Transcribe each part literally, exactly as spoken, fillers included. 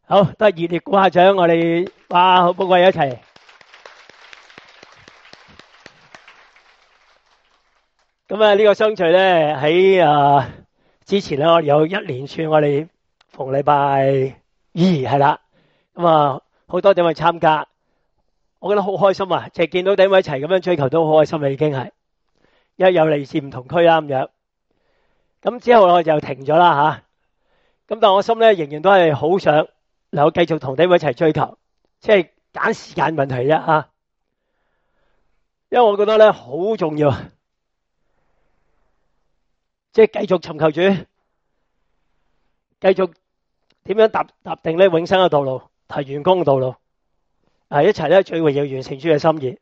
好，都係熱烈鼓下掌，我哋哇好寶貴一齊。咁啊，呢個相聚咧喺啊之前咧，我哋有一連串我哋逢禮拜二係啦，咁啊好多弟兄參加，我覺得好開心啊！即係見到弟兄一齊咁樣追求都好開心啦，已經係，因為有嚟自唔同區啦咁樣。咁之後我就停咗啦吓，咁但係我心咧仍然都係好想能夠繼續同弟兄一齊追求，即係揀時間問題啫吓。因為我覺得咧好重要，即係繼續尋求主，繼續點樣踏踏定咧永生嘅道路，提完工嘅道路，啊一齊咧最榮耀完成主嘅心意。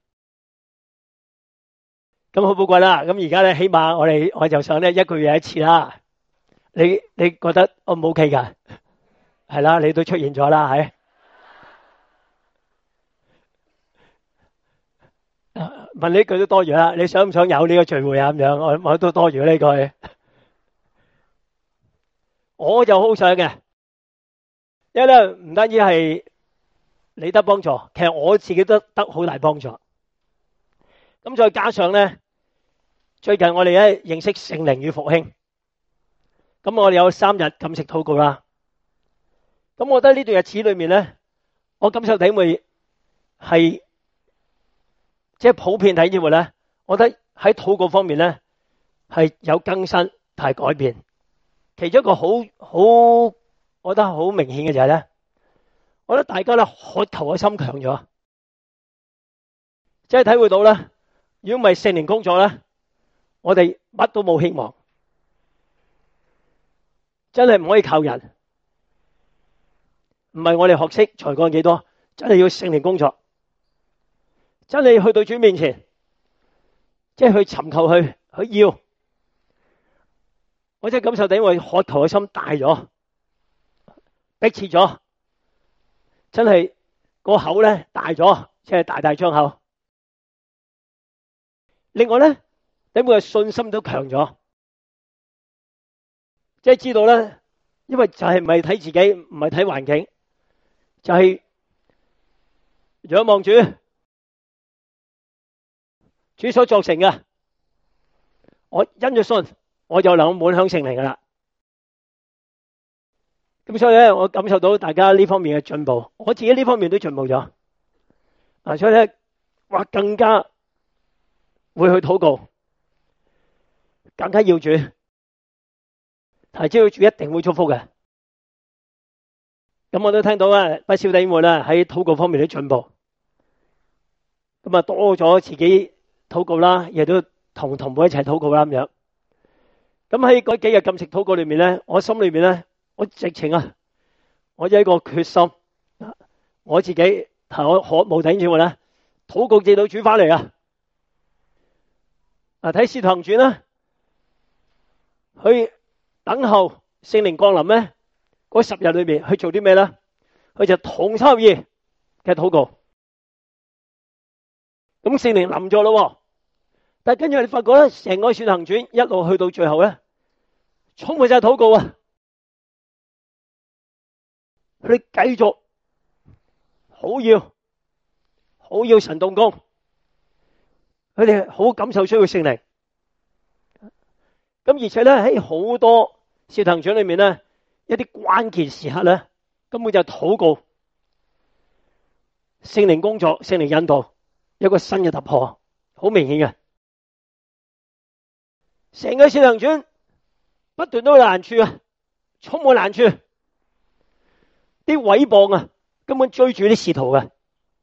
咁好寶貴啦！咁而家咧起碼我哋我就想咧一個月一次啦。你你覺得 O 唔 OK 噶？係啦，你都出現咗啦，係。問呢句都多餘啦，你想唔想有呢個聚會啊？咁樣我我都多餘呢句。我就好想嘅，因為咧唔單止係你得幫助，其實我自己都得好大幫助。咁再加上咧，最近我哋咧認識聖靈與復興，咁我哋有三日禁食禱告啦。咁我覺得呢段日子裏面咧，我感受體會係即係普遍體會咧，我覺得喺禱告方面咧係有更新同改變。其中一個好好，我覺得好明顯嘅就係咧，我覺得大家咧渴求嘅心強咗，即係體會到咧，如果唔係聖靈工作咧，我哋乜都冇希望，真係唔可以靠人，唔係我哋學識才幹幾多，真係要聖靈工作，真係去到主面前，即係去尋求佢，去要。我真係感受到，因為渴求嘅心大咗，迫切咗，真係個口咧大咗，即係大大張口。另外咧，你會嘅信心都強咗，即係知道咧，因為就係唔係睇自己，唔係睇環境，就係仰望主，主所作成嘅，我因咗信。我就能滿享聖靈噶啦，咁所以咧，我感受到大家呢方面嘅進步，我自己呢方面都進步咗，啊，所以咧，哇，更加會去禱告，更加要主，係知道主一定會祝福嘅。咁我都聽到啊，不少弟兄咧喺禱告方面都進步，咁啊多咗自己禱告啦，亦都同同伴一齊禱告啦咁樣。咁喺嗰幾日禁食禱告裏面咧，我心裏面咧，我直情啊，我有一個決心，我自己同我渴慕頂住我咧，禱告借到主翻嚟啊！啊，睇《使徒行傳》啦，去等候聖靈降臨咧，嗰十日裏面去做啲咩咧？佢就同心合意嘅禱告。咁聖靈臨咗咯。但係跟住你發覺咧，成個《使徒行傳》一路去到最後咧，充滿晒禱告啊！佢哋繼續好要好要神動工，佢哋好感受需要聖靈。咁而且咧喺好多《使徒行傳》裏面咧，一啲關鍵時刻咧，根本就係禱告，聖靈工作，聖靈引導，有個新嘅突破，好明顯嘅。成個《使徒行傳》不斷都有難處啊，充滿難處，啲毀謗啊，根本追住啲使徒嘅。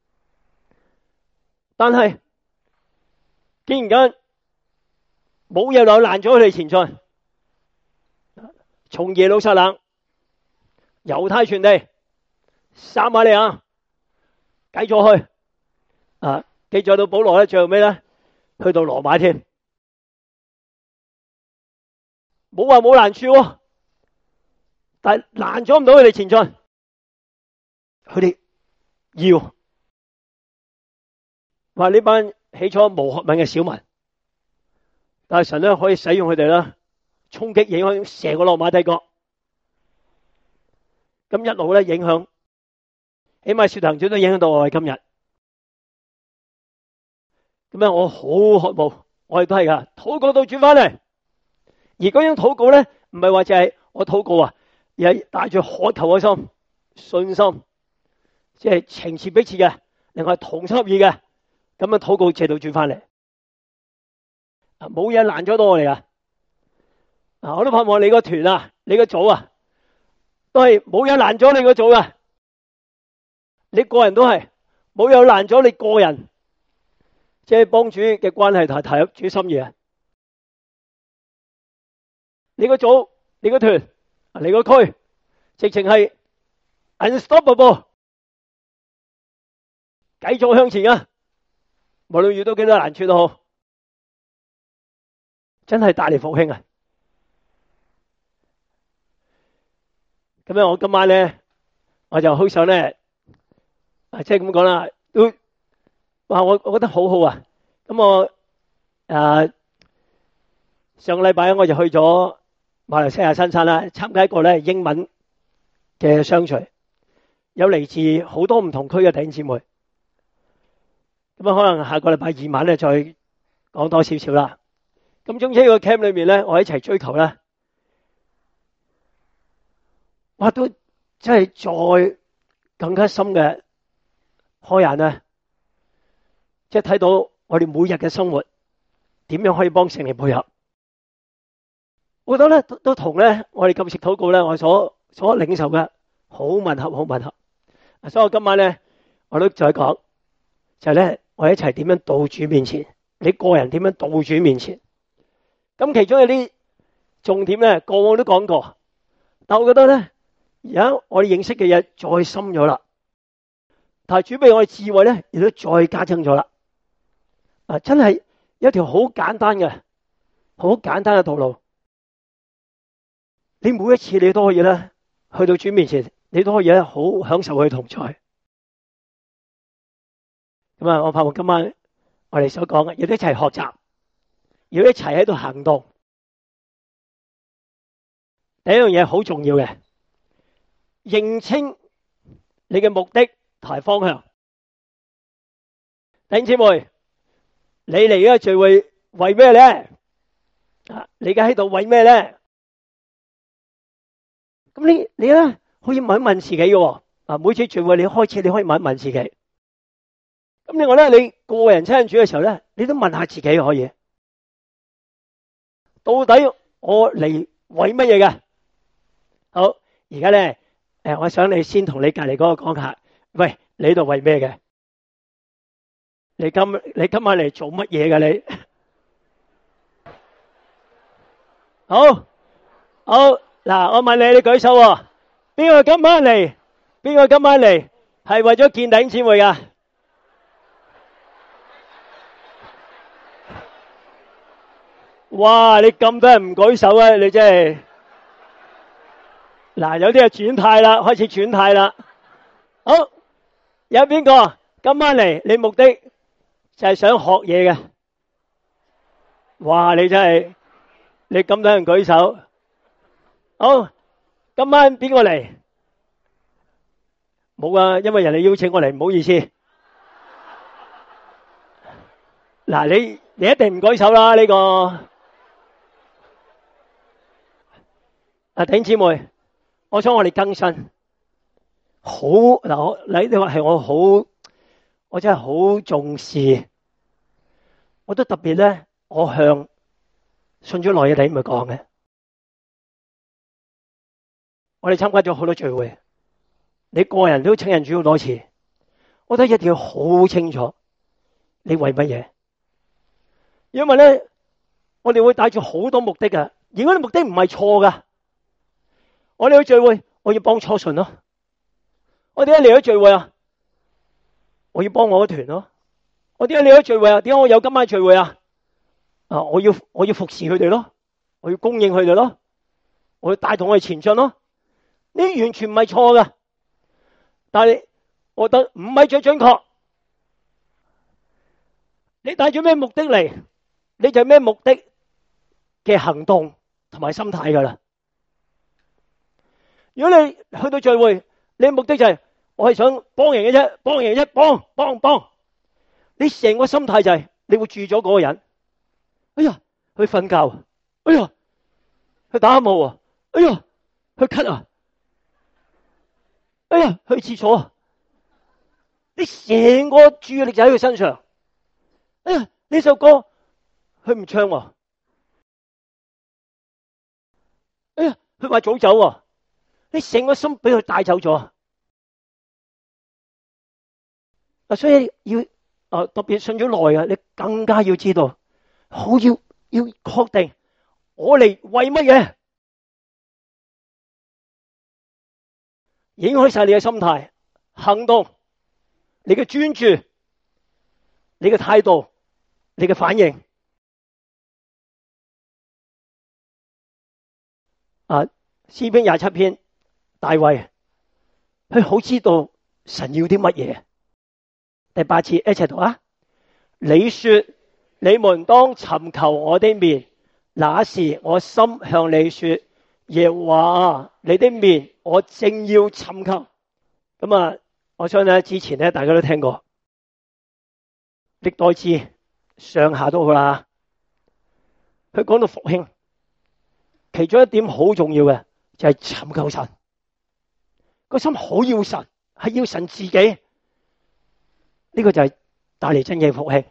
但係既然間冇嘢能攔咗佢哋前進，從耶路撒冷、猶太全地、撒瑪利亞繼續去啊，記載到保羅咧，最後尾咧去到羅馬添。冇話冇難處喎，但係攔咗唔到佢哋前進，佢哋要話呢班起初無學問嘅小民，但係神咧可以使用佢哋啦，衝擊影響成個羅馬帝國，咁一路咧影響起碼《使徒行傳》都影響到我哋今日。咁樣我好渴慕，我哋都係噶，禱告到主翻嚟。而嗰種禱告咧，唔係話就係我禱告啊，而係帶住渴求嘅心、信心，即係情切彼此嘅，另外同心合意嘅，咁樣禱告借到主翻嚟。啊，冇嘢難咗到我哋啊！啊，我都盼望你個團啊，你個組啊，都係冇嘢難咗你個組啊。你個人都係冇嘢難咗你個人，即係幫主嘅關係同投入主心意啊！你個組、你個團、你個區，直情係 unstoppable， 繼續向前啊！無論遇到幾多難處都好，真係帶嚟復興啊！咁樣我今晚咧，我就好想咧，啊，即係咁講啦，都哇，我我覺得好好啊！咁我誒上個禮拜我就去咗馬來西亞新山啦，參加一個咧英文嘅相聚，有嚟自好多唔同區嘅弟兄姊妹。咁啊，可能下個禮拜二晚咧再講多少少啦。咁總之呢個 camp 裏面咧，我一齊追求咧，哇，都真係再更加深嘅開眼咧，即係睇到我哋每日嘅生活點樣可以幫聖靈配合。我覺得咧都都同咧我哋禁食禱告咧，我所所領受嘅好吻合，好吻合。所以我今晚咧我都再講，就係咧我哋一齊點樣到主面前，你個人點樣到主面前。咁其中有啲重點咧，過往都講過，但我覺得咧而家我哋認識嘅嘢再深咗啦，但係主俾我哋智慧咧，亦都再加增咗啦。啊，真係一條好簡單嘅、好簡單嘅道路。你每一次你都可以咧，去到主面前，你都可以咧好享受佢同在。咁啊，我盼望今晚我哋所講嘅，要一齊學習，要一齊喺度行動。第一樣嘢好重要嘅，認清你嘅目的同埋方向。弟兄姊妹，你嚟呢個聚會為咩咧？啊，你而家喺度為咩咧？咁你你咧可以問一問自己嘅，啊，每次聚會你開始你可以問一問自己。咁另外咧，你個人親近主嘅時候咧，你都問下自己可以，到底我嚟為乜嘢嘅？好，而家咧，誒，我想你先同你隔籬嗰個講下，喂，你喺度為咩嘅？你今你今晚嚟做乜嘢嘅你？好，好。嗱，我問你，你舉手喎？邊個今晚嚟？邊個今晚嚟係為咗見弟兄姊妹噶？哇！你咁多人唔舉手啊？你真係嗱，有啲係轉態啦，開始轉態啦。好，有邊個今晚嚟？你目的就係想學嘢嘅？哇！你真係你咁多人舉手。好，今晚邊個嚟？冇啊，因為人哋邀請我嚟，唔好意思。嗱，你你一定唔舉手啦，呢個。啊，弟兄姊妹，我想我哋更新。好嗱，我你你話係我好，我真係好重視。我都特別咧，我向信咗耐嘅弟兄們講嘅。我哋參加咗好多聚會，你個人都請人主好多次，我覺得一定要好清楚你為乜嘢，因為咧我哋會帶住好多目的噶，而嗰啲目的唔係錯噶。我哋去聚會，我要幫初信咯。我點解嚟咗聚會啊？我要幫我個團咯。我點解嚟咗聚會啊？點解我有今晚聚會啊？啊，我要我要服侍佢哋咯，我要供應佢哋咯，我要帶動佢哋前進咯。呢完全唔係錯噶，但係我覺得唔係最準確。你帶咗咩目的嚟，你就係咩目的嘅行動同埋心態噶啦。如果你去到聚會，你嘅目的就係我係想幫人嘅啫，幫人嘅啫，幫幫幫。你成個心態就係你會注咗嗰個人。哎呀，去瞓覺，哎呀，去打下霧啊，哎呀，去咳啊，哎呀，去廁所啊。你成個注意力就喺佢身上。哎呀，呢首歌佢唔唱喎。哎呀，佢話早走喎。你成個心俾佢帶走咗。啊，所以要啊特別信咗耐啊，你更加要知道，好要要確定我嚟為乜嘢，影響晒你嘅心態、行動、你嘅專注、你嘅態度、你嘅反應。啊，詩篇廿七篇，大衛佢好知道神要啲乜嘢。第八節一齊讀啊！你說你們當尋求我的面，那時我心向你說，耶和華你的面我正要尋求。咁啊，我相信之前咧大家都聽過，歷代志上下都好啦。佢講到復興，其中一點好重要嘅就係尋求神，個心好要神，係要神自己。呢個就係帶嚟真嘅復興。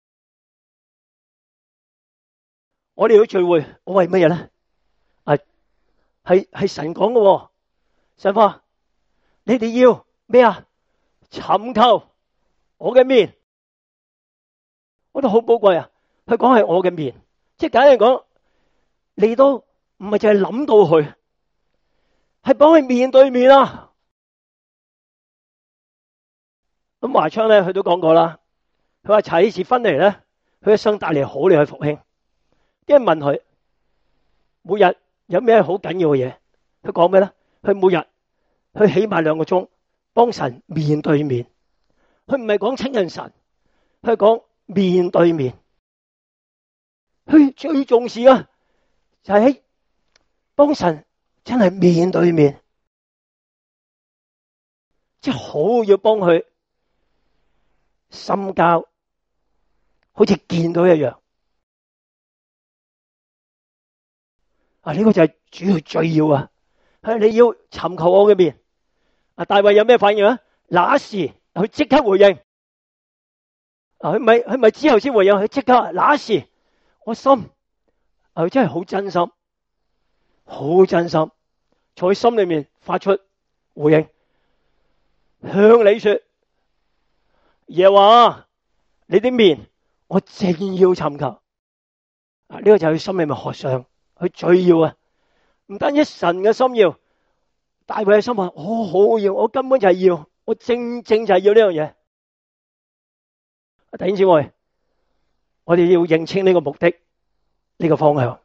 我哋要聚會，我為乜嘢咧？係係係神講嘅，神話你哋要咩啊？尋求我嘅面，我覺得好寶貴啊！佢講係我嘅面，即係簡單嚟講，你都唔係淨係諗到佢，係幫佢面對面啊！咁華昌咧，佢都講過啦。佢話查理士分離咧，佢一生帶嚟好嚟去復興。啲人問佢每日有咩好緊要嘅嘢，佢講咩咧？佢每日佢起碼兩個鐘幫神面對面。佢唔係講親近神，佢係講面對面。佢最重視啊，就係喺幫神真係面對面，即係好要幫佢。深交，好似見到一樣。啊，呢個就係主要最要啊！係你要尋求我嘅面。啊，大衛有咩反應啊？那時佢即刻回應。啊，佢咪佢咪之後先回應，佢即刻。那時我心，啊，佢真係好真心，好真心，從佢心裏面發出回應，向你說。耶和華你的面我正要尋求。啊，呢個就係佢心裏面渴想，佢最要啊！唔單止神嘅心要，大衛嘅心話我好要，我根本就係要，我正正就係要呢樣嘢。弟兄姊妹，我哋要認清呢個目的，呢個方向。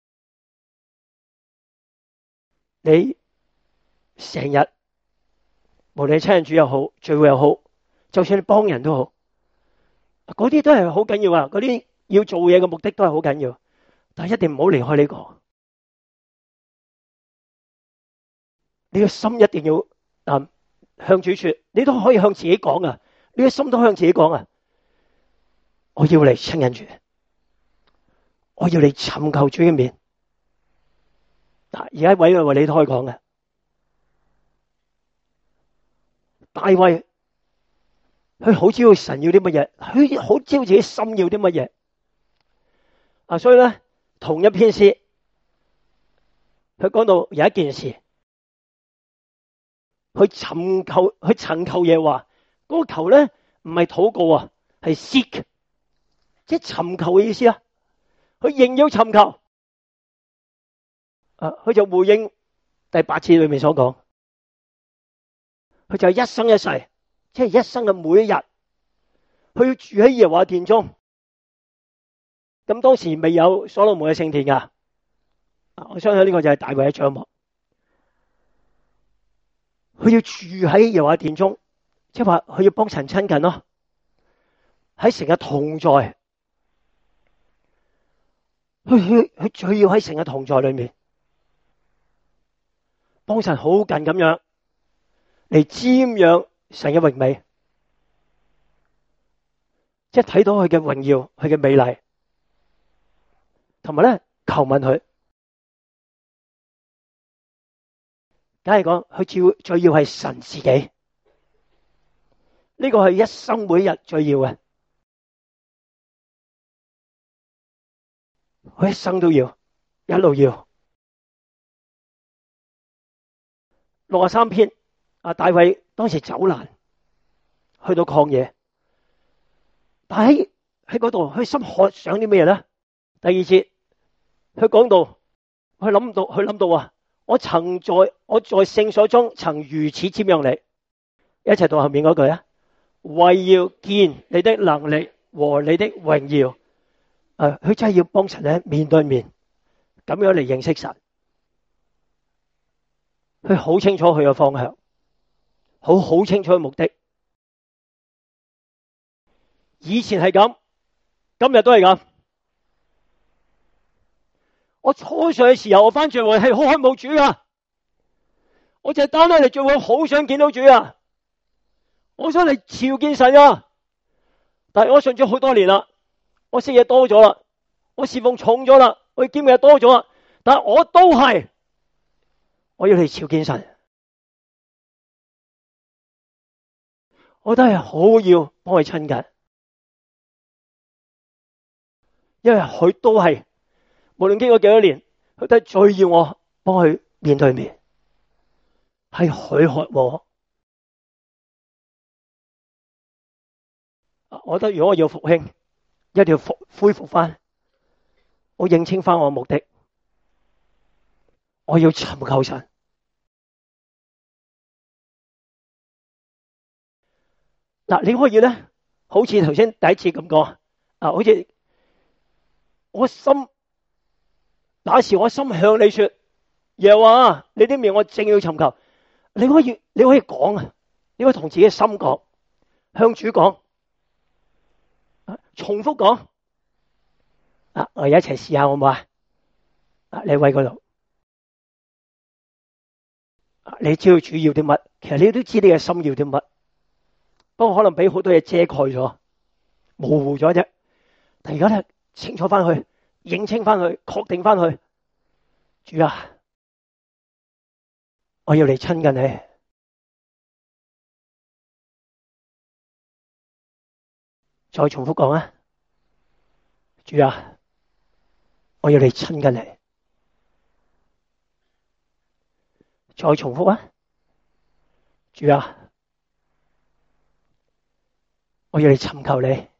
你成日無論親近主又好，聚會又好，就算你幫人都好，嗰啲都係好緊要啊！嗰啲要做嘢嘅目的都係好緊要，但係一定唔好離開呢個。你個心一定要啊向主說，你都可以向自己講啊！你個心都向自己講啊！我要嚟親近主，我要嚟尋求主嘅面。嗱，而家位為你都可以講嘅，大衛。佢好知道神要啲乜嘢，佢好知道自己心要啲乜嘢啊！所以咧，同一篇詩，佢講到有一件事，佢尋求，佢尋求耶和華，嗰個求咧唔係禱告啊，係 seek，即係尋求嘅意思啊！佢仍要尋求啊！佢就回應第八節裏面所講，佢就係一生一世。即係一生嘅每一日，佢要住喺耶和華殿中。咁當時未有所羅門嘅聖殿噶，我相信呢個就係大衛嘅帳幕。佢要住喺耶和華殿中，即係話佢要幫神親近咯，喺神嘅同在，佢佢佢最要喺神嘅同在裏面，幫神好近咁樣嚟瞻仰神嘅榮美，即係睇到佢嘅榮耀，佢嘅美麗，同埋咧求問佢，梗係講佢最最要係神自己，呢個係一生每日最要嘅，佢一生都要，一路要。六十三篇，啊大衛當時走難，去到曠野，但喺喺嗰度，佢心渴想啲咩咧？第二節，佢講到，佢諗到，佢諗到啊！我曾在我在聖所中曾如此瞻仰你，一齊到後面嗰句啊！為要見你的能力和你的榮耀，誒，佢真係要幫神咧面對面咁樣嚟認識神。佢好清楚佢嘅方向，好好清楚佢目的。以前係咁，今日都係咁。我初上嘅時候，我翻聚會係好渴慕主噶，我就係單單嚟聚會，好想見到主啊！我想嚟朝見神啊！但係我信咗好多年啦，我識嘢多咗啦，我侍奉重咗啦，我見嘅嘢多咗啦，但係我都係我要嚟朝見神，我都係好要幫佢親近，因為佢都係。無論經過幾多年，佢都係最要我幫佢面對面，係佢渴我。我覺得如果我要復興，一定要復恢復翻，我認清翻我嘅目的，我要尋求神。嗱，你可以咧，好似頭先第一次咁講，啊，好似我心。那時我心向你說，耶和華，你的名我正要尋求。你可以你可以講啊，你可以同自己嘅心講，向主講，重複講。啊，我哋一齊試下好唔好啊？啊，你位嗰度，你知道主要啲乜？其實你都知你嘅心要啲乜，不過可能俾好多嘢遮蓋咗，模糊咗啫。但而家咧清楚翻去。認清翻去，確定翻去，主啊，我要嚟親近你。再重複講啊，主啊，我要嚟親近你。再重複啊，主啊，我要嚟尋求你。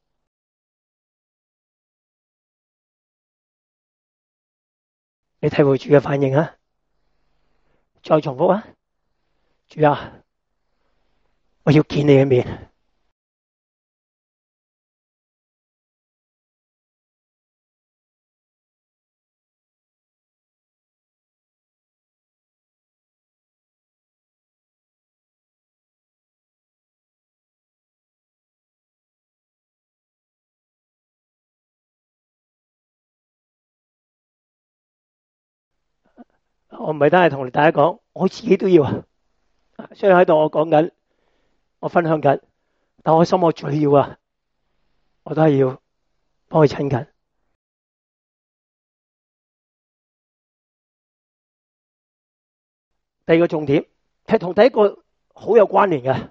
你睇會主嘅反應啊！再重複啊！主啊，我要見你嘅面。我唔係單係同大家講，我自己都要啊。所以喺度我講緊，我分享緊，但我心我最要啊，我都係要幫佢親近。第二個重點係同第一個好有關聯嘅，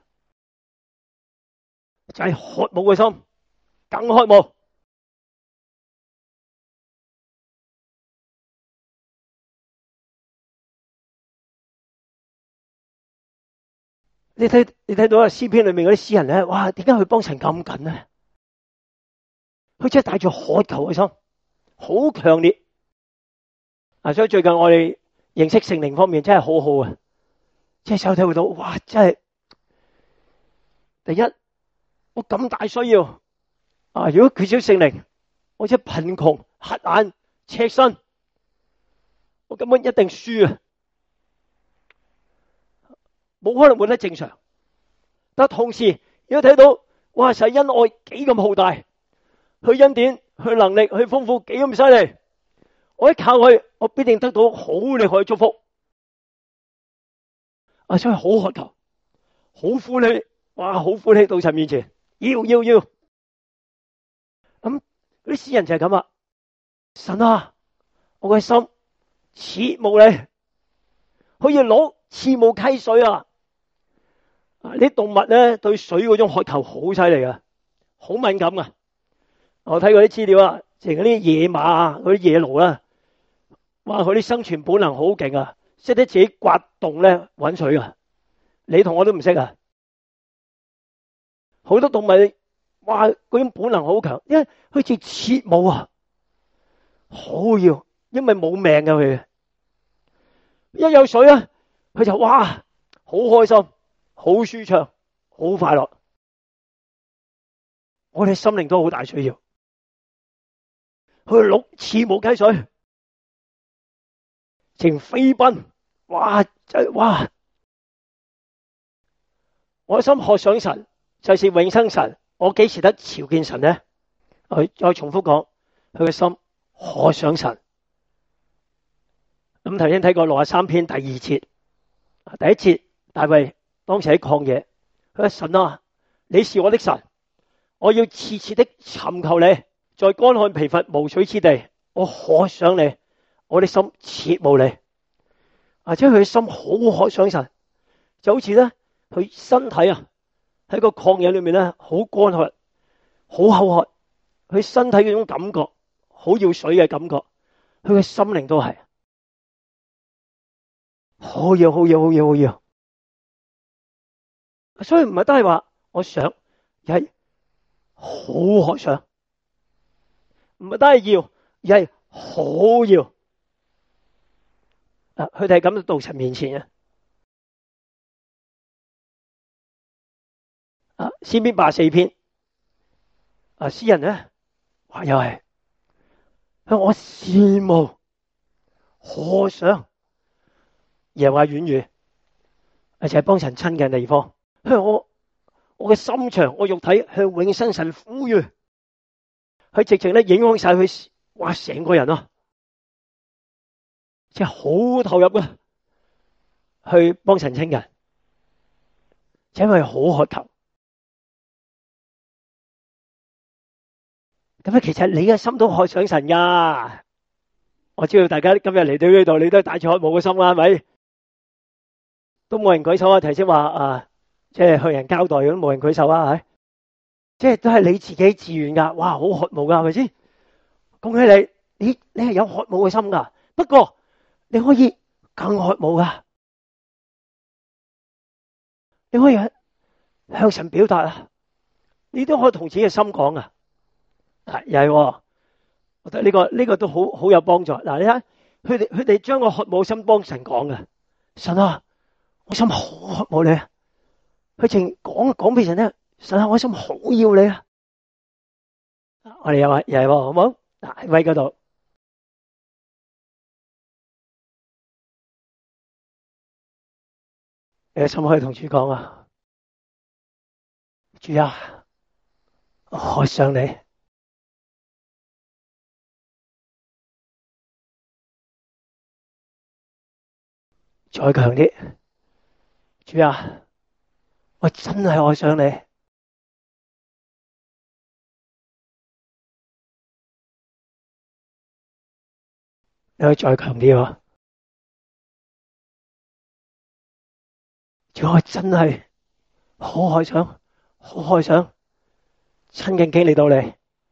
就係渴慕嘅心，更渴慕。你睇你睇到啊，詩篇裏面嗰啲詩人咧，哇，點解佢幫神咁緊咧？佢真係帶住渴求嘅心，好強烈啊！所以最近我哋認識聖靈方面真係好好啊，即係手體會到，哇！真係第一，我咁大需要啊！如果缺少聖靈，我真係貧窮、瞎眼、赤身，我根本一定輸啊！冇可能活得正常，但同時如果睇到，哇！神恩愛幾咁浩大，佢恩典、佢能力、佢豐富幾咁犀利，我一靠佢，我必定得到好厲害嘅祝福。啊，所以好渴求，好苦你哇，好歡喜到神面前，要要要。咁嗰啲詩人就係咁啊，神啊，我嘅心切慕你，好似鹿切慕溪水啊！啊，啲動物咧對水嗰種渴求好犀利啊，好敏感啊！我睇過啲資料啊，淨係嗰啲野馬啊，嗰啲野驢啊，哇，佢啲生存本能好勁啊，識得自己刮洞咧搵水啊！你同我都唔識啊！好多動物，哇，嗰種本能好強，因為好似切慕啊，好要，因為冇命噶佢，一有水啊，佢就哇，好開心，好舒暢，好快樂。我哋心靈都好大需要，去鹿切慕溪水，情飛奔，哇，真哇！我心渴想神，就是永生神。我幾時得朝見神呢？佢再重複講，佢嘅心渴想神。咁頭先睇過六十三篇第二節，第一節大衛當時喺曠野，佢話神啊，你是我的神，我要切切的尋求你，在乾旱疲乏無水之地，我渴想你，我的心切慕你。或者佢嘅心好渴想神，就好似咧佢身體啊喺個曠野裏面咧好乾渴，好口渴，佢身體嗰種感覺好要水嘅感覺，佢嘅心靈都係好要好要好要好要，所以唔係都係話我想，而係好渴想，唔係都係要，而係好要。啊，佢哋係咁到神面前啊！啊，詩篇八十四篇，啊，詩人咧，哇，又係，我羨慕，渴想，耶和華遠遇，而且係幫神親近嘅地方。向我，我嘅心腸，我肉體向永生神呼籲，佢直情咧影響晒佢，哇，成個人啊，即係好投入嘅，去幫神親近，因為好渴求。咁啊，其實你嘅心都渴想神噶。我知道大家今日嚟到呢度，你都係帶住渴慕嘅心啦，係咪？都冇人舉手啊！頭先話啊，即係向人交代咁，冇人舉手啊，係？即係都係你自己自願噶。哇，好渴慕噶，係咪先？恭喜你，你你係有渴慕嘅心噶。不過你可以更渴慕噶，你可以向神表達啊。你都可以同自己嘅心講啊。係又係，我覺得呢個呢個都好好有幫助。嗱，你睇佢哋佢哋將個渴慕心幫神講嘅，神啊，我心好渴慕你啊！佢淨講講俾神聽，神啊，我心好要你啊！我哋又話又係，好唔好？嗱，喺位嗰度，你嘅心可以同主講啊，主啊，我渴想你。再強啲，主啊，我真係愛上你。你可以再強啲喎，主，我真係好愛想，好愛想親近經歷到你。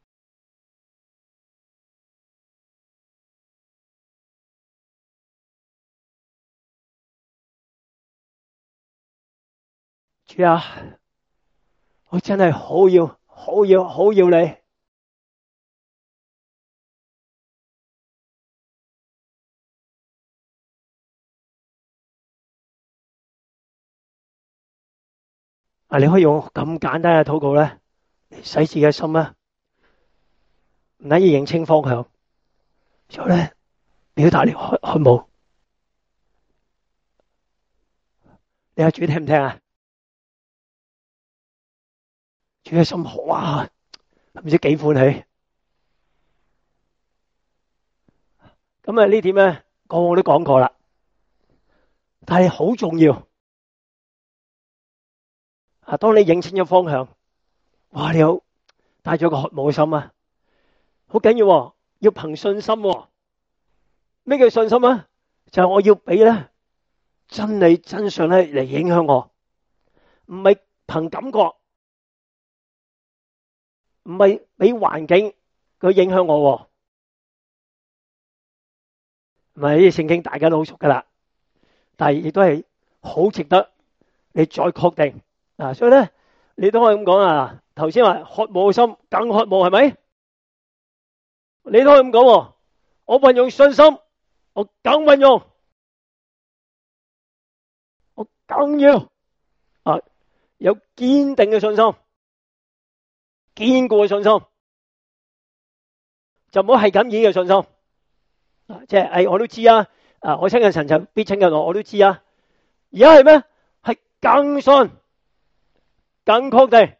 主啊，我真係好要，好要，好要你。啊，你可以用咁簡單嘅禱告咧，使自己嘅心咧，唔單止認清方向，之後咧表達你渴渴慕。你阿主聽唔聽啊？主嘅心好啊，唔知幾歡喜。咁啊呢點咧，個個我都講過啦，但係好重要。 啊，當你認清咗方向，哇！你有帶咗個渴慕嘅心啊，好緊要喎，要憑信心喎。咩叫信心啊？就係我要俾咧真理真相咧嚟影響我，唔係憑感覺，唔係俾環境佢影響我。唔係呢啲聖經大家都好熟噶啦，但係亦都係好值得你再確定啊！所以咧，你都可以咁講啊。頭先話渴慕嘅心更渴慕係咪？你都可以咁講，我運用信心，我更運用，我更要啊有堅定嘅信心，堅固嘅信心，就唔好係咁意嘅信心。啊，即係誒，我都知啊，啊，我親近神就必親近我，我都知啊。而家係咩？係更信、更確定。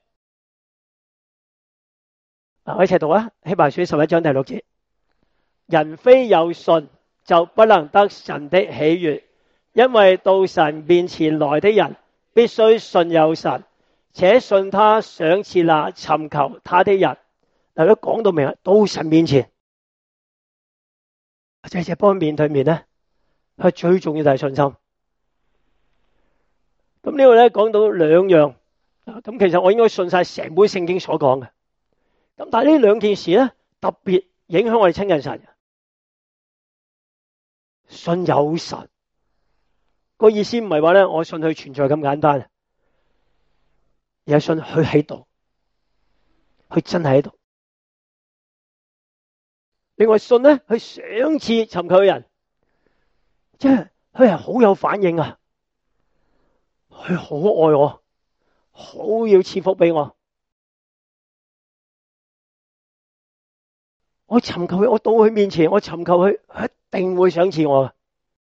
嗱，我一齊讀啊，《希伯來書》十一章第六節：人非有信，就不能得神的喜悅，因為到神面前來的人，必須信有神，且信他賞賜那尋求他的人。嗱，都講到明啦，到神面前。即係幫面對面咧，係最重要就係信心。咁呢個咧講到兩樣，咁其實我應該信晒成本聖經所講嘅。咁但係呢兩件事咧，特別影響我哋親近神。信有神個意思唔係話咧，我信佢存在咁簡單，而係信佢喺度，佢真係喺度。另外信咧，佢賞賜尋求嘅人，即係佢係好有反應啊！佢好愛我，好要賜福俾我。我尋求佢，我到佢面前，我尋求佢，佢一定會賞賜我。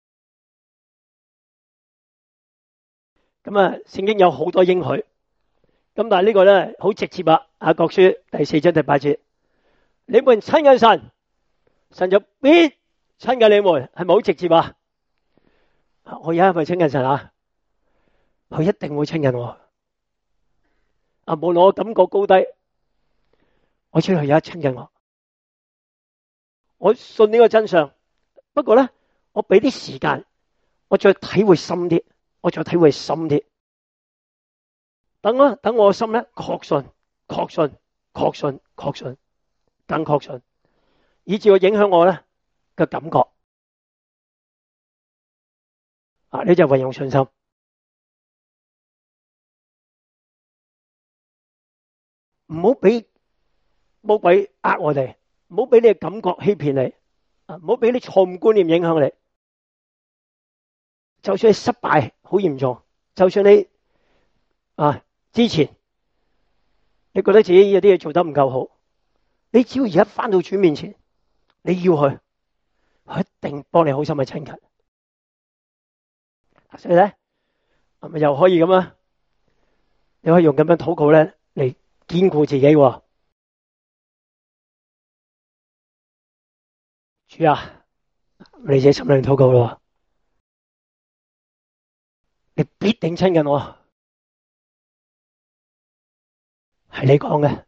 咁啊，聖經有好多應許，咁但係呢個咧好直接啊！雅各書第四章第八節，你們親近神，神就必親近你們，係咪好直接啊？我而家係咪親近神啊？佢一定會親近我。啊，無論我感覺高低，我知道佢而家親近我。我信呢個真相，不過咧，我俾啲時間，我再體會深啲，我再體會深啲。等我等我心咧確信、確信、確信、確信，更確信。以至會影響我咧嘅感覺，啊！呢就運用信心，唔好俾魔鬼呃我哋，唔好俾你嘅感覺欺騙你，啊！唔好俾啲錯誤觀念影響你。就算你失敗好嚴重，就算你啊之前你覺得自己有啲嘢做得唔夠好，你只要而家翻到主面前。你要去，佢一定幫你好心去親近。所以咧，係咪又可以咁啊？你可以用咁樣禱告咧嚟堅固自己。主啊，你自己心裏禱告咯，你必定親近我，係你講嘅。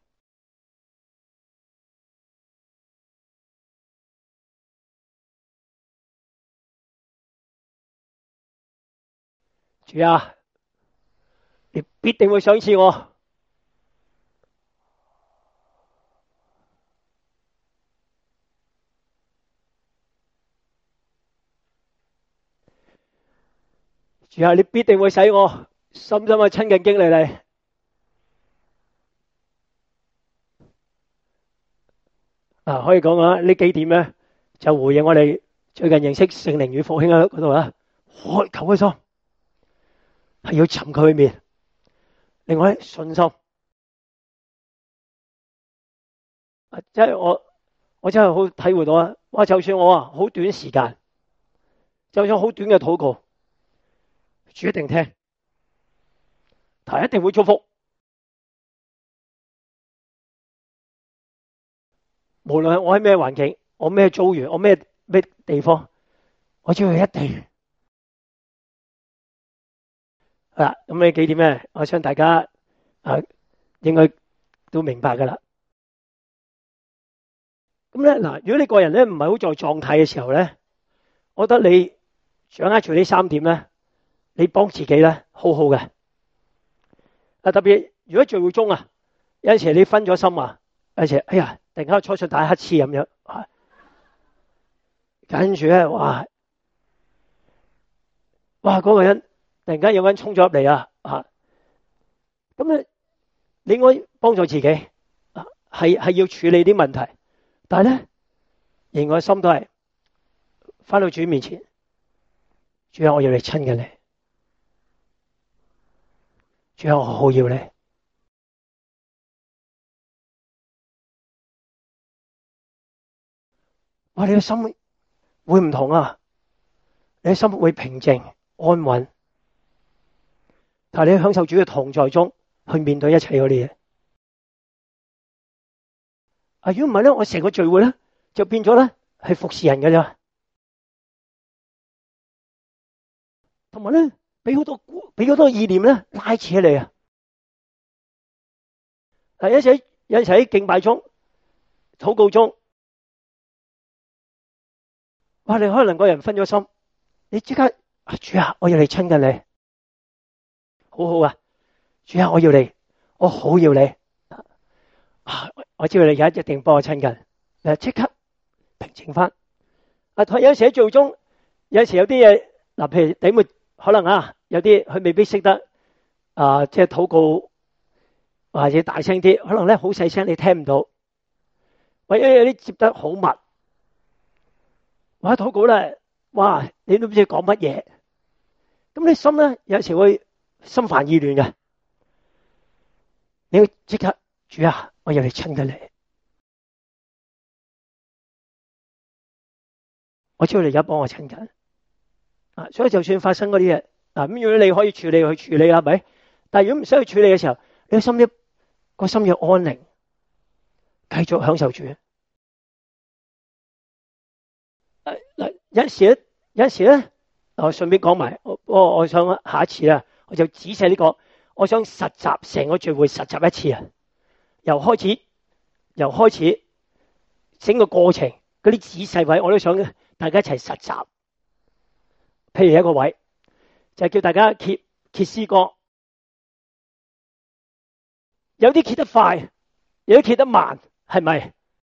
主啊，你必定會賞賜我。主啊，你必定會使我深深嘅親近經歷你。啊，可以講啊，呢幾點咧就回應我哋最近認識聖靈與復興喺嗰度啦。渴求嘅心係要尋佢面，另外信心，啊，即係我我真係好體會到啊！哇，就算我啊好短時間，就算好短嘅禱告，主一定聽，他一定會祝福。無論我喺咩環境，我咩遭遇，我咩咩地方，我知佢一定。啊，咁呢幾點咧，我想大家啊，應該都明白噶啦。咁咧嗱，如果你個人咧唔係好在狀態嘅時候咧，我覺得你掌握住呢三點咧，你幫自己咧好好嘅。啊，特別如果聚會中啊，有陣時你分咗心啊，有陣時哎呀，突然間初出打乞嗤咁樣，啊、跟住咧哇哇嗰、那個人突然間有個人衝咗入嚟啊，啊，咁咧你應該幫助自己，啊係係要處理啲問題，但係咧仍然個心都係翻到主面前，主啊，我要嚟親近你，主啊，我好要你。哇！你嘅心會唔同啊？你嘅心會平靜安穩，但係你享受主嘅同在中去面對一切嗰啲嘢。啊！如果唔係咧，我成個聚會咧就變咗咧係服侍人嘅咋，同埋咧俾好多俾好多意念咧拉扯你啊！係一齊一齊喺敬拜中、禱告中。哇！你可能個人分咗心，你即刻主啊，我要嚟親近你，好好啊！主啊，我要嚟，我好要你啊！我知道你而家一定幫我親近，誒，即刻平靜翻。啊，有時喺聚會中，有時有啲嘢嗱，譬如你會可能啊，有啲佢未必識得啊，即係禱告或者大聲啲，可能咧好細聲，你聽唔到，或者有啲接得好密。哇！禱告咧，哇！你都唔知講乜嘢，咁你心咧有時會心煩意亂嘅。你要即刻，主啊，我要嚟親近你，我知道你而家幫我親近啊。所以就算發生嗰啲嘢啊，咁如果你可以處理，去處理啦，係咪？但係如果唔使去處理嘅時候，你個心一個心要安寧，繼續享受主。嗱，有陣時咧，有陣時咧，我順便講埋，我我我想下一次啊，我就仔細呢個，我想實習成個聚會實習一次啊，由開始由開始整個過程嗰啲仔細位，我都想大家一齊實習。譬如一個位就係叫大家揭揭詩歌，有啲揭得快，有啲揭得慢，係咪？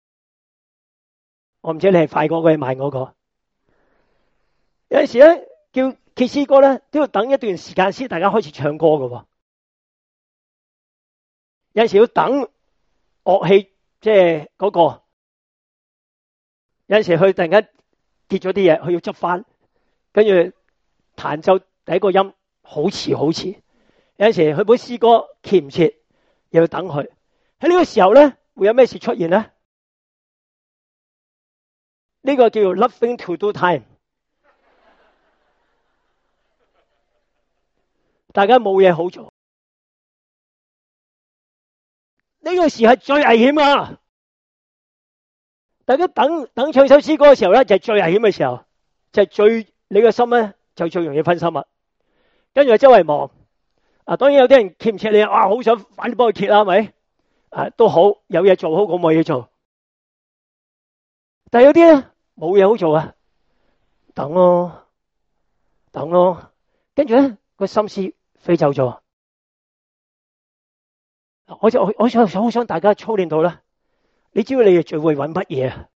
我唔知你係快嗰個定慢嗰個。有陣時咧叫揭詩歌咧，都要等一段時間先大家開始唱歌噶。有陣時要等樂器，即係嗰個。有陣時佢突然間跌咗啲嘢，佢要執翻，跟住彈奏第一個音好遲好遲。有陣時佢本詩歌揭唔切，又要等佢。喺呢個時候咧，會有咩事出現咧？呢個叫做 nothing to do time， 大家冇嘢好做。呢個時係最危險啊！大家等等唱首詩歌嘅時候咧，就係最危險嘅時候，就係最你個心咧就最容易分心啦。跟住周圍望啊，當然有啲人揭唔切你啊，哇，好想快啲幫佢揭啦，係咪？啊，都好，有嘢做好過冇嘢做。但係有啲咧冇嘢好做啊，等咯，等咯，跟住咧個心思飛走咗。我就我想好想大家操練到啦。你知道你哋聚會揾乜嘢啊？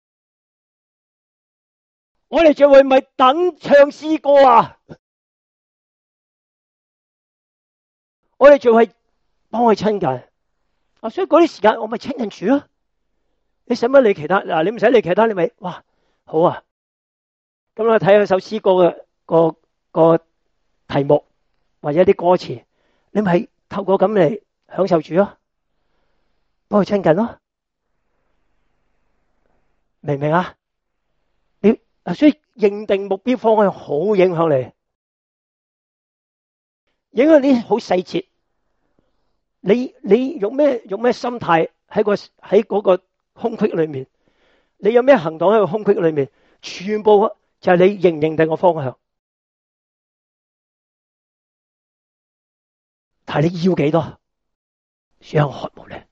我哋聚會咪等唱詩歌啊！我哋聚會幫佢親近啊，所以嗰啲時間我咪親近主啊。你使乜理其他？嗱，你唔使理其他，你咪哇好啊！咁我睇下首詩歌嘅個個題目或者啲歌詞，你咪透過咁嚟享受主啊，幫佢親近咯。明唔明啊？你啊，所以認定目標方向好影響你，影響啲好細節。你你用咩用咩心態喺個喺嗰個空隙裏面？你有咩行動喺個空隙裏面？全部就係你認唔認定個方向。睇你要幾多？ 想渴慕你。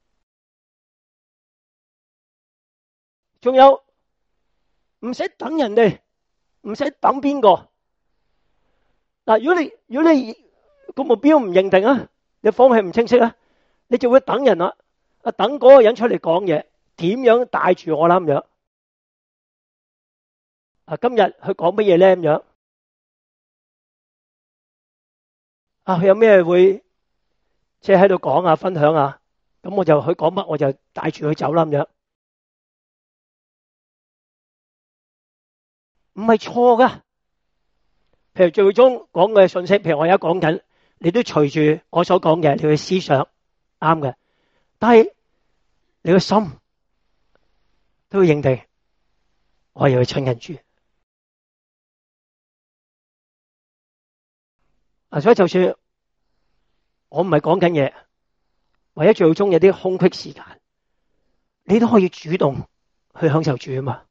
仲有唔使等人哋，唔使等邊個。嗱，如果你如果你個目標唔認定啊，你方向唔清晰啊，你就會等人啦，啊等嗰個人出嚟講嘢，點樣帶住我啦咁樣。啊，今日佢講乜嘢咧咁樣？啊，佢有咩會即係喺度講啊、分享啊？咁我就佢講乜，我就帶住佢走啦咁樣。唔係錯噶，譬如聚會中講嘅信息，譬如我而家講緊，你都隨住我所講嘅，你去思想啱嘅。但係你個心都要認定，我要去親近主。啊，所以就算我唔係講緊嘢，或者聚會中有啲空隙時間，你都可以主動去享受主啊嘛。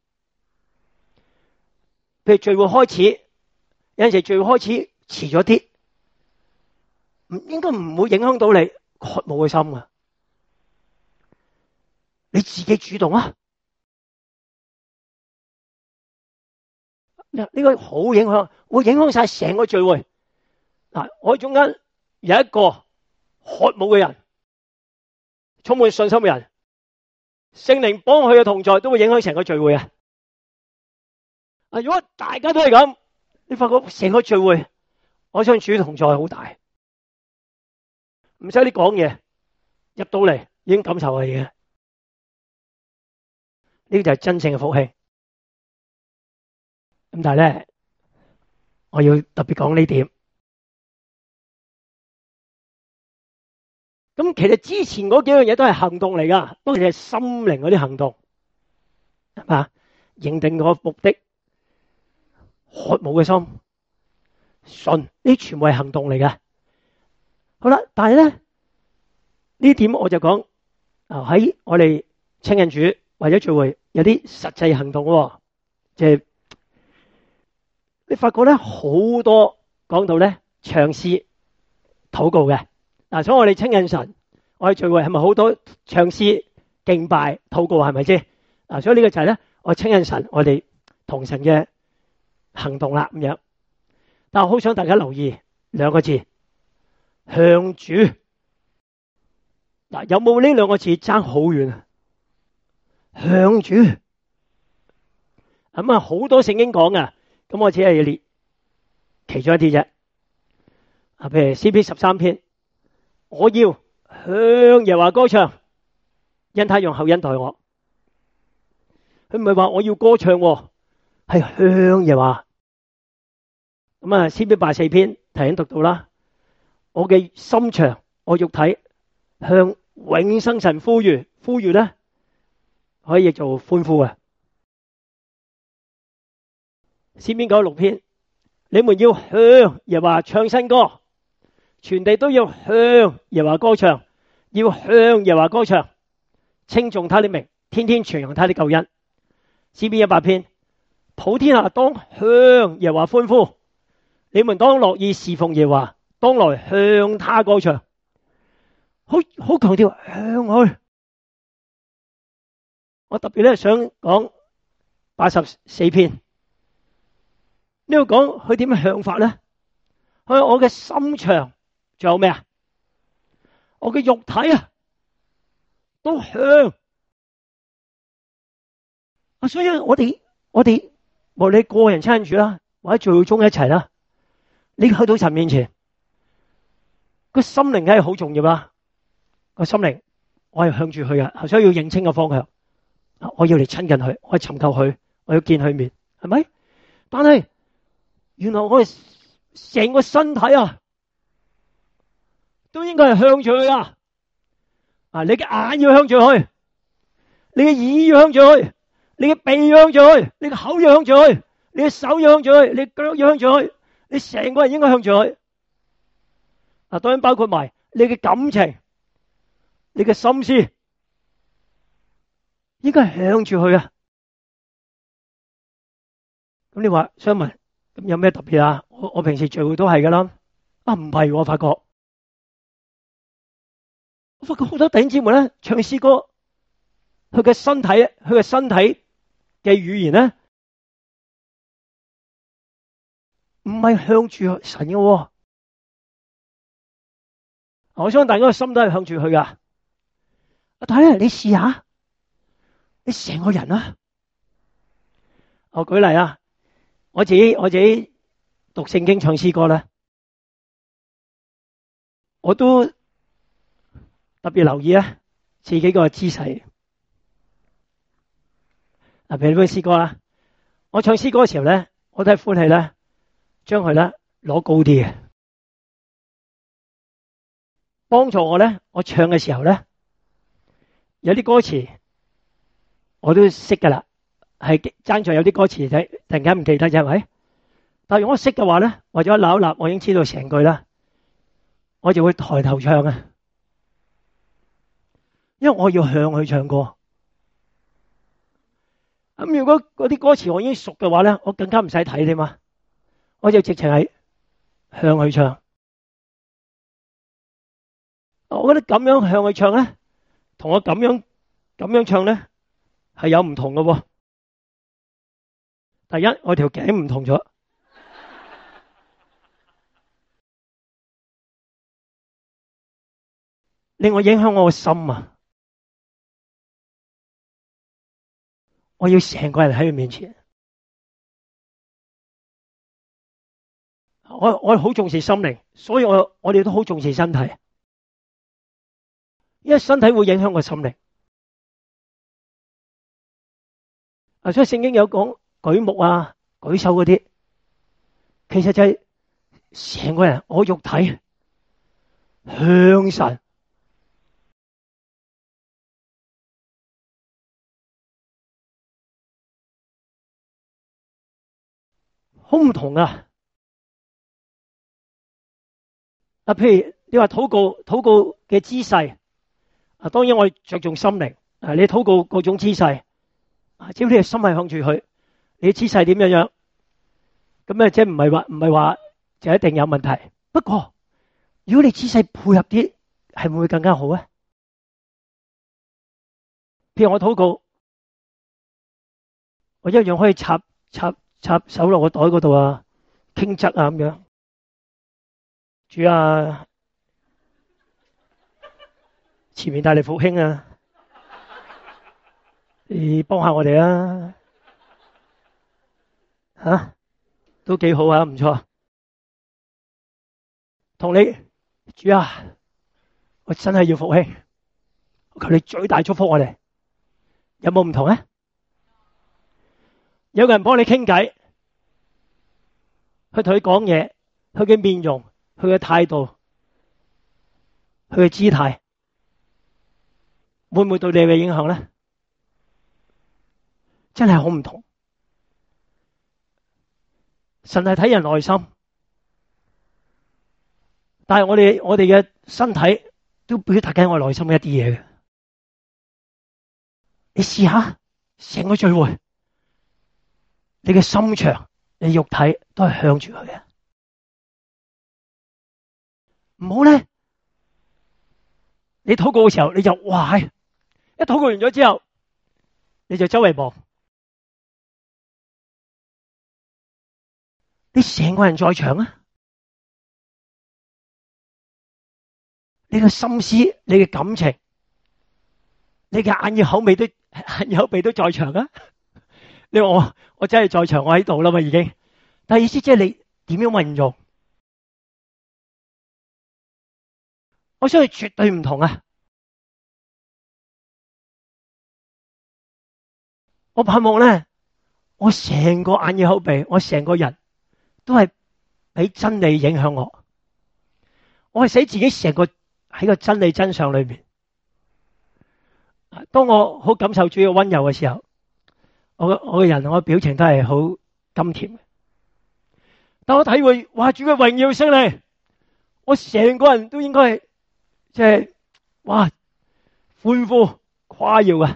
譬如聚會開始，有陣時聚會開始遲咗啲，唔應該唔會影響到你渴慕嘅心啊！你自己主動啊！呢個好影響，會影響晒成個聚會。嗱，我中間有一個渴慕嘅人，充滿信心嘅人，聖靈幫佢嘅同在，都會影響成個聚會啊！啊！如果大家都係咁，你發覺成個聚會，我相信主同在好大，唔使你講嘢，入到嚟已經感受係嘅。呢個就係真正嘅福氣。咁但係咧，我要特別講呢點。咁其實之前嗰幾樣嘢都係行動嚟噶，當然係心靈嗰啲行動，係嘛？認定個目的。渴慕嘅心，信呢全部係行動嚟嘅。好啦，但係咧呢點我就講啊，喺我哋親近主或者聚會有啲實際行動，即係你發覺咧好多講到咧唱詩禱告嘅嗱，所以我哋親近神，我哋聚會係咪好多唱詩敬拜禱告係咪先啊？所以呢個就係咧我親近神，我哋同神嘅行動啦咁樣，但係我好想大家留意兩個字，向主。嗱，有冇呢兩個字爭好遠啊？向主咁啊，好多聖經講㗎，咁我只係列其中一啲啫。啊，譬如詩篇十三篇，我要向耶和華歌唱，因他用厚恩待我。佢唔係話我要歌唱，係向耶和華。咁啊，詩篇八十四篇頭先讀到啦，我嘅心腸，我肉體向永生神呼籲，呼籲咧可以做歡呼嘅。詩篇九十六篇，你們要向耶和華唱新歌，全地都要向耶和華歌唱，要向耶和華歌唱，稱頌他的名，天天傳揚他的救恩。詩篇一百篇，普天下當向耶和華歡呼，你們當樂意侍奉耶和華，當來向他歌唱。好好強調向佢。我特別咧想講八十四篇，呢度講佢點樣向法咧？佢我嘅心腸，仲有咩啊？我嘅肉體啊，都向啊！所以我哋我哋無論你個人親近主啦，或者聚會中一齊啦，你去到神面前，個心靈梗係好重要啦。個心靈，我係向住佢嘅，所以要認清個方向。我要嚟親近佢，我要尋求佢，我要見佢面，係咪？但係原來我哋成個身體啊，都應該係向住佢啊！啊，你嘅眼要向住佢，你嘅耳要向住佢，你嘅鼻要向住佢，你嘅口要向住佢，你嘅手要向住佢，你嘅腳要向住佢，你成個人應該向住佢。啊，當然包括埋你嘅感情，你嘅心思，應該係向住佢啊！咁你話想問，咁有咩特別啊？我我平時聚會都係噶啦。啊，唔係我發覺， 我發覺好多弟兄姊妹咧唱詩歌，佢嘅身體，佢嘅身體嘅語言咧，唔係向住神嘅喎。我相信大家個心都係向住佢噶。但係咧，你試下，你成個人啊，我舉例啊，我自己我自己讀聖經唱詩歌咧，我都特別留意啊自己個姿勢。嗱，譬如呢首詩歌啦，我唱詩歌嘅時候咧，我都係歡喜咧，將佢咧攞高啲嘅，幫助我咧，我唱嘅時候咧，有啲歌詞我都識噶啦，係爭在有啲歌詞睇突然間唔記得啫，係咪？但係如果我識嘅話咧，或者一扭一立，我已經知道成句啦，我就會抬頭唱啊，因為我要向佢唱歌。咁如果嗰啲歌詞我已經熟嘅話咧，我更加唔使睇添嘛，我就直情係向佢唱。我覺得咁樣向佢唱咧，同我咁樣咁樣唱咧係有唔同嘅喎。第一，我條頸唔同咗，令我影響我個心啊！我要成個人喺佢面前，我我好重視心靈，所以我我哋都好重視身體，因為身體會影響個心靈。啊，所以聖經有講舉目啊、舉手嗰啲，其實就係成個人我肉體向神。好唔同啊！啊，譬如你話禱告，禱告嘅姿勢啊，當然我着重心靈啊。你禱告各種姿勢啊，只要你嘅心係向住佢，你嘅姿勢點樣樣，咁咧即係唔係話唔係話就一定有問題。不過如果你姿勢配合啲，係會唔會更加好咧？譬如我禱告，我一樣可以插插。插手落個袋嗰度啊，傾側啊咁樣。主啊，前面帶嚟復興啊，你幫下我哋啊，吓都幾好啊，唔錯。同你主啊，我真係要復興，我求你最大祝福我哋，有冇唔同啊？有個人幫你傾偈，去同佢講嘢，佢嘅面容，佢嘅態度，佢嘅姿態，會唔會對你嘅影響咧？真係好唔同。神係睇人內心，但係我哋我哋嘅身體都表達緊我內心嘅一啲嘢嘅。你試下成個聚會，你嘅心腸、你肉體都係向住佢嘅，唔好咧。你禱告嘅時候，你就哇，一禱告完咗之後，你就周圍望，你成個人在場啊！你嘅心思、你嘅感情、你嘅眼耳口鼻都眼耳口鼻都在場啊！你話我我真係在場，我喺度啦嘛已經。但係意思即係你點樣運用，我相信絕對唔同啊！我盼望咧，我成個眼耳口鼻，我成個人都係俾真理影響我。我係使自己成個喺個真理真相裏面。當我好感受主嘅溫柔嘅時候，我我嘅人，我嘅表情都係好甘甜嘅。但我體會，哇！主嘅榮耀升嚟，我成個人都應該係即係哇歡呼誇耀嘅。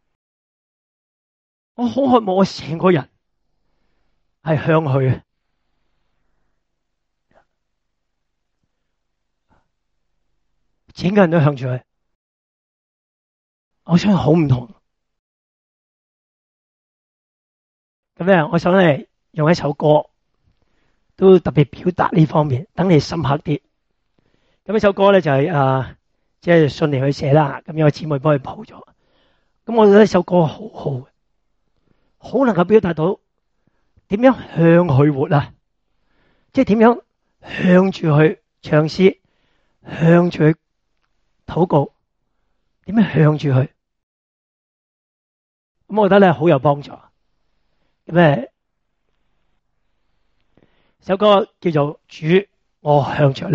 我好渴望我成個人係向佢嘅，整個人都向住佢。 我相信好唔同。咁咧，我想咧用一首歌，都特別表達呢方面，等你深刻啲。咁呢首歌咧就係、是、啊，即、就、係、是、信嚟去寫啦。咁有個姊妹幫佢譜咗。咁我覺得呢首歌好好，好能夠表達到點樣向佢活啊！即係點樣向住佢唱詩，向住佢禱告，點樣向住佢？咁我覺得咧好有幫助。咁咧首歌叫做《主，我向着你》。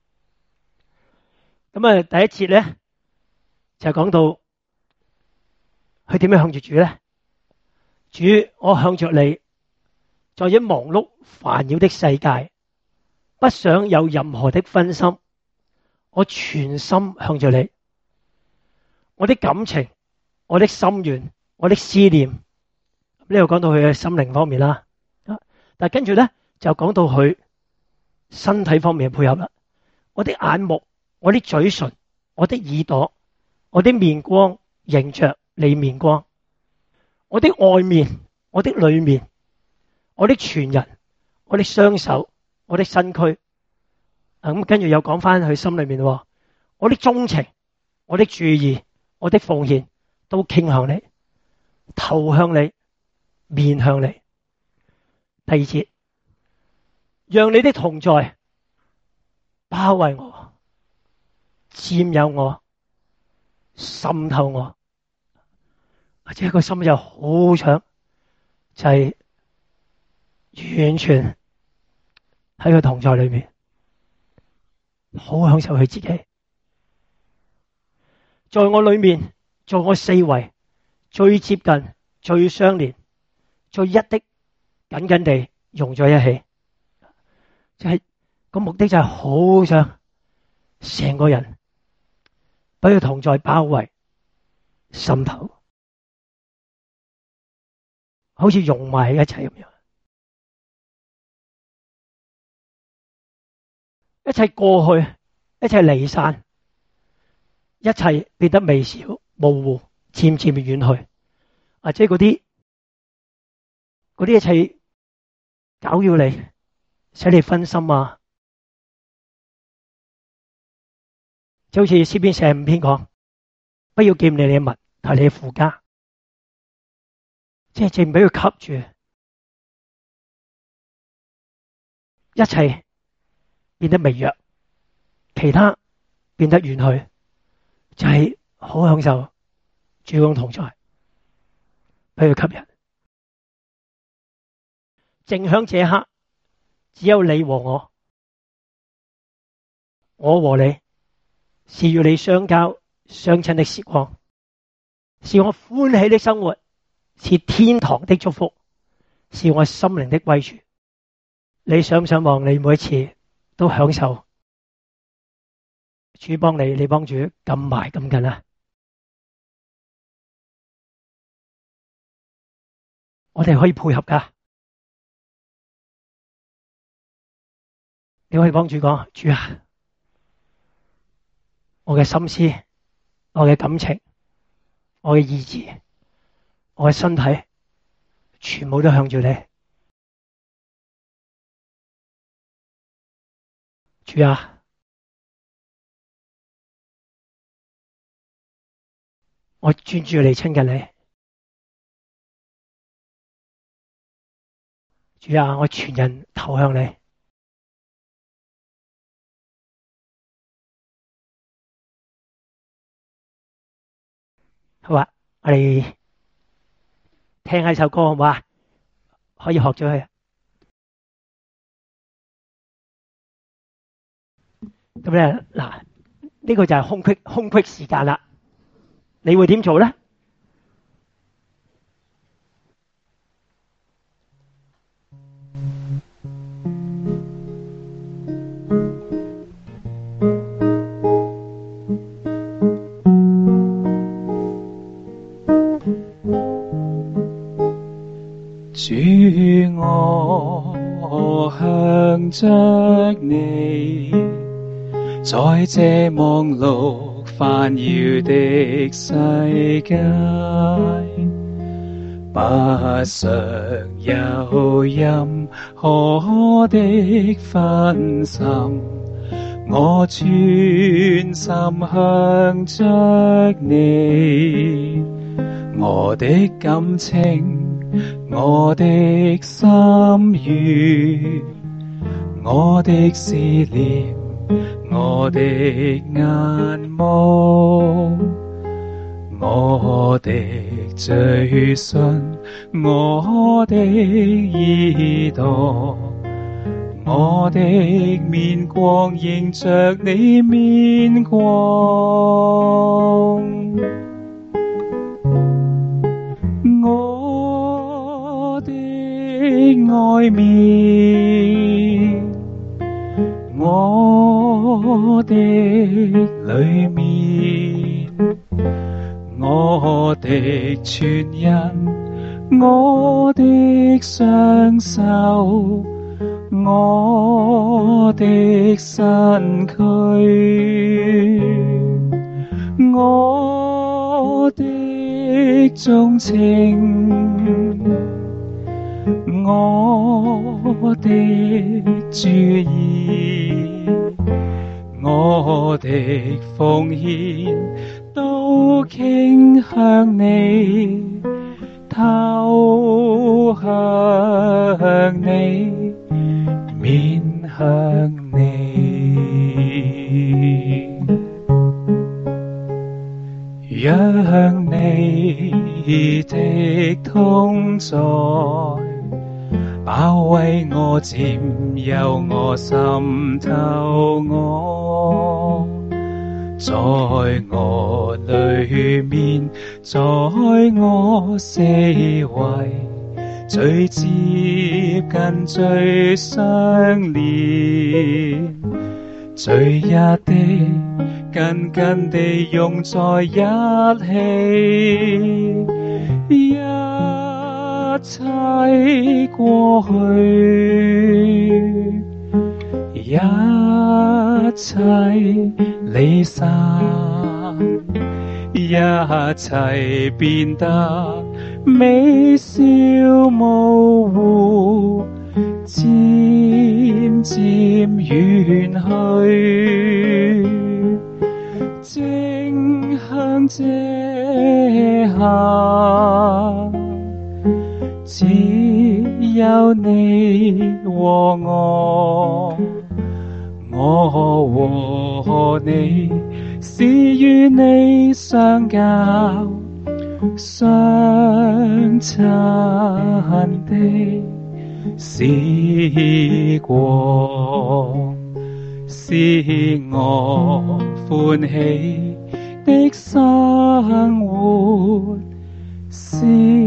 咁啊，第一節咧就講到佢點樣向住主咧？主，我向着你，在這忙碌煩擾的世界，不想有任何的分心，我全心向着你。我的感情，我的心願，我的思念，呢度講到佢嘅心靈方面啦。但係跟住咧就講到佢身體方面嘅配合啦。我的眼目，我的嘴唇，我的耳朵，我的面光迎着你面光，我的外面，我的裏面，我的全人，我的雙手，我的身軀。咁跟住又講翻佢心裏面，我的鍾情，我的注意，我的奉獻都傾向你，投向你，面向你。第二節，讓你的同在包圍我，佔有我，滲透我。或者個心就好想，就係、是、完全喺佢同在裏面，好享受佢自己，在我裏面，在我四圍最接近、最相連、最一的緊緊地融在一起，就係、是、個目的就係好想成個人俾佢同在包圍、滲透。好似融埋喺一齊咁樣，一切過去，一切離散，一切變得微小、模糊，漸漸遠去。或者嗰啲嗰啲一切搞擾你，使你分心啊！就好似詩篇四十五篇講，不要記念你嘅物，係你嘅父家。即係淨俾佢吸住，一切變得微弱，其他變得遠去，就係、是、好享受主嘅同在，俾佢吸引。正響這刻，只有你和我，我和你是與你相交相親的時光，是我歡喜的生活。是天堂的祝福，是我心靈的歸處。你想唔想望你每一次都享受主幫你，你幫主咁埋咁緊啊？我哋可以配合噶，你可以幫主講，主啊，我嘅心思，我嘅感情，我嘅意志，我嘅身體全部都向住你，主啊，我專注嚟親近你，主啊，我全人投向你。好啊，我哋聽下首歌好唔好啊？可以學咗佢。咁咧，嗱，呢個就係空隙空隙時間啦。你會點做咧？ 主，我向着你，在這忙碌煩煩擾的世界，不想有任何的分心，我全心向着你，我的感情，我的心願，我的思念，我的眼目，我的嘴唇，我的耳朵，我的面光迎着你面光，我的外面，我的裡面，我的全人，我的雙手，我的身軀，我的鍾情，我的注意，我的奉獻，都傾向你，投向你，面向你，讓你的同在包圍我，佔有我，滲透我，在我裡面，在我四圍，最接近最相連，最一的緊緊地融在一起，一切過去，一切離散，一切變得微笑模糊，漸漸遠去，正向這刻，只有你和我，我和你是與你相交相親的時光，是我歡喜的生活，是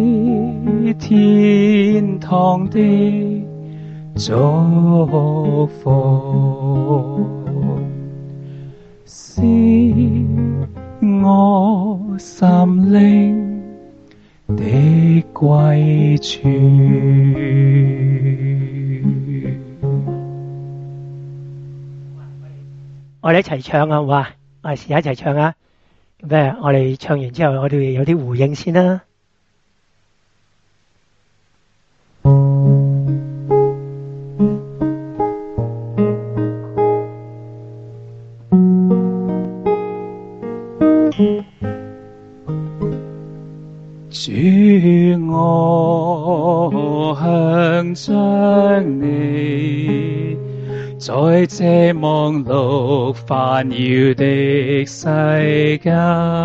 天堂的祝福，是我心靈的歸處。 我哋一齊唱啊，好嘛？我哋試下一齊唱啊！咁咧，我哋唱完之後，我哋有啲回應先啦。 主，我向着你，在這忙碌煩擾的世界，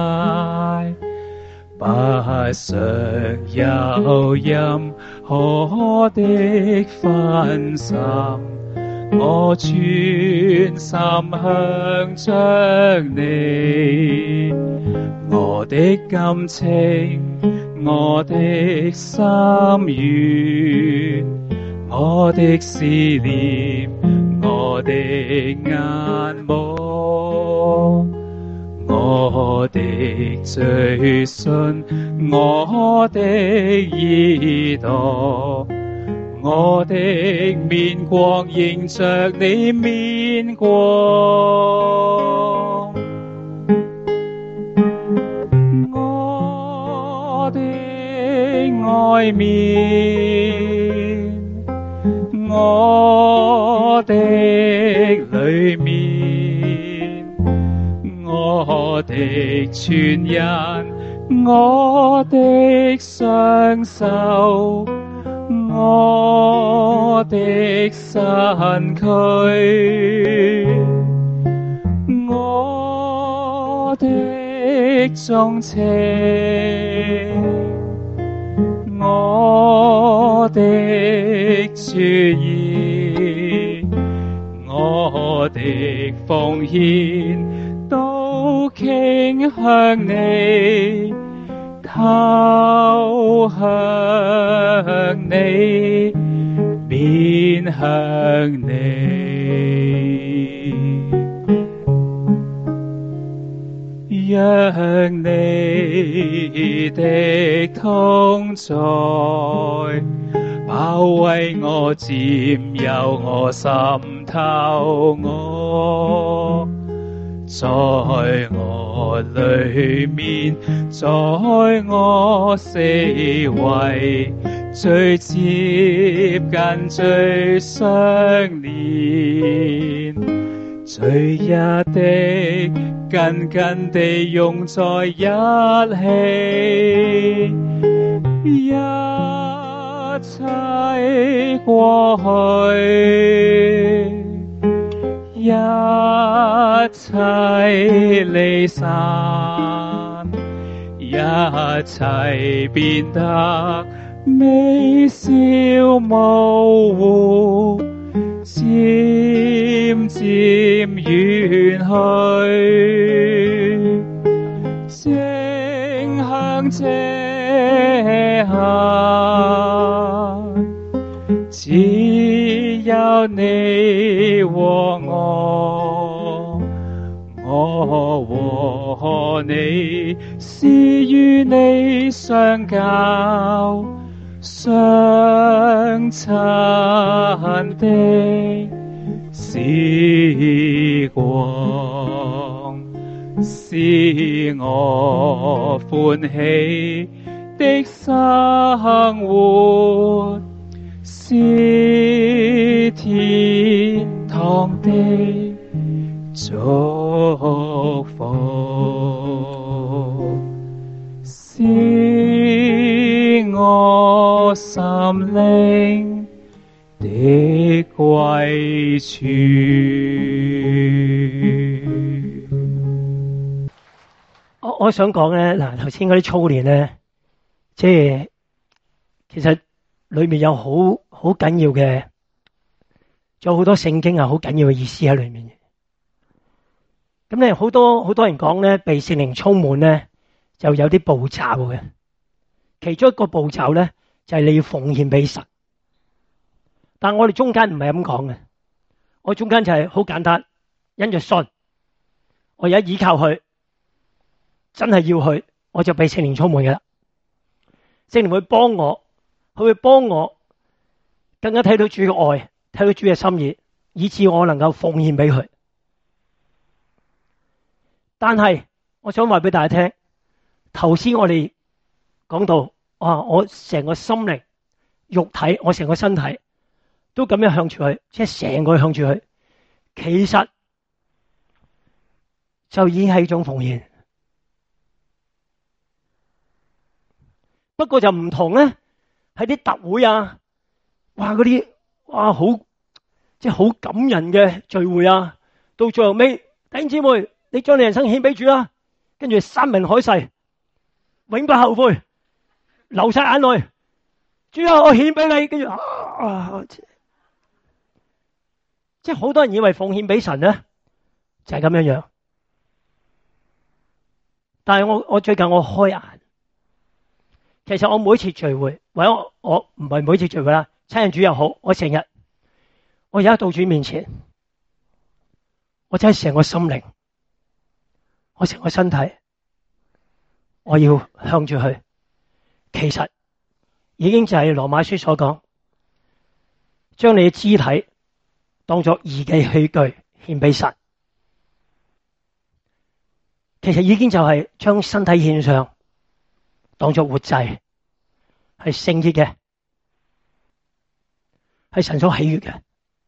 不想有任何的分心，我全心向着你，我的感情，我的心願，我的思念，我的眼目，我的嘴唇，我的耳朵，我的面光迎着你面光， 外面，我的裏面，我的全人，我的雙手，我的身軀，我的鍾情，我的主意，我的奉獻，都傾向你，投向你，面向你，讓你的同在包圍我，佔有我心頭，我在我裏面，在我四圍，最接近最相連，最一的緊緊地融在一起，一切過去，一切離散，一切變得微笑模糊，漸漸遠去，正向這刻，只有你和我，我和你是與你相交相親的時光，是我歡喜的生活，是天堂的祝福，是我心靈的歸處。 我我想講咧，嗱頭先嗰啲操練咧，即係其實裏面有好好緊要嘅，仲有好多聖經啊，好緊要嘅意思喺裏面。咁咧好多好多人講咧，被聖靈充滿咧，就有啲步驟嘅。其中一個步驟咧，就係你要奉獻俾神。但我哋中間唔係咁講嘅，我中間就係好簡單，因着信，我而家依靠佢，真係要去，我就被聖靈充滿嘅啦。聖靈會幫我，佢會幫我更加睇到主嘅愛，睇到主嘅心意，以致我能夠奉獻俾佢。但係我想話俾大家聽，頭先我哋講到，哇！我成個心靈、肉體，我成個身體都咁樣向住佢，即係成個向住佢，其實就已經係一種奉獻。不過就唔同咧，喺啲特會啊，哇嗰啲哇好即係好感人嘅聚會啊，到最後尾，弟兄姊妹，你將你人生獻俾主啦，跟住山盟海誓，永不後悔，流晒眼淚，主啊，我獻俾你，跟住啊，啊即係好多人以為奉獻俾神咧就係咁樣樣，但係我我最近我開眼。其實我每次聚會，或者我我唔係每次聚會啦，親近主又好，我成日我而家到主面前，我真係成個心靈，我成個身體，我要向住佢。其實已經就係羅馬書所講，將你嘅肢體當作義嘅器具獻俾神。其實已經就係將身體獻上，當作活祭， 係聖潔嘅，係神所喜悅嘅，